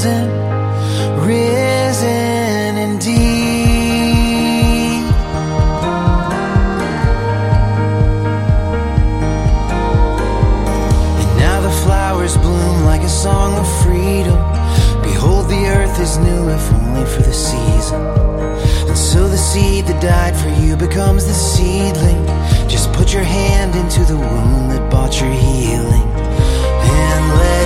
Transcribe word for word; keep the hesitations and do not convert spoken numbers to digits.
risen, risen indeed. And now the flowers bloom like a song of freedom. Behold, the earth is new, if only for the season. And so the seed that died for you becomes the seedling. Just put your hand into the wound that bought your healing, and let